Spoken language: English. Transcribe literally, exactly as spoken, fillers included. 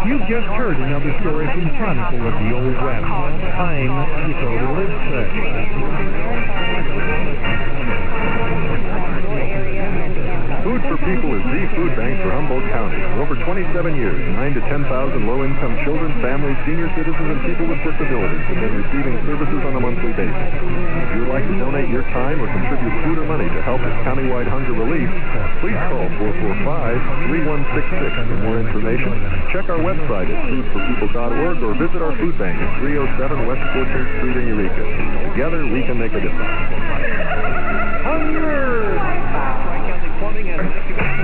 You've just heard another story from Chronicle of the Old West. I'm Dakota Lipset. Food for People is the food bank for Humboldt County. For over twenty-seven years, nine to ten thousand low-income children, families, senior citizens, and people with disabilities have been receiving services on a monthly basis. If you would like to donate your time or contribute food or money to help with countywide hunger relief, please call four four five, three one six six for more information. Check our website at food for people dot org or visit our food bank at three oh seven West fourteenth Street in Eureka. Together, we can make a difference. Hunger! Plumbing and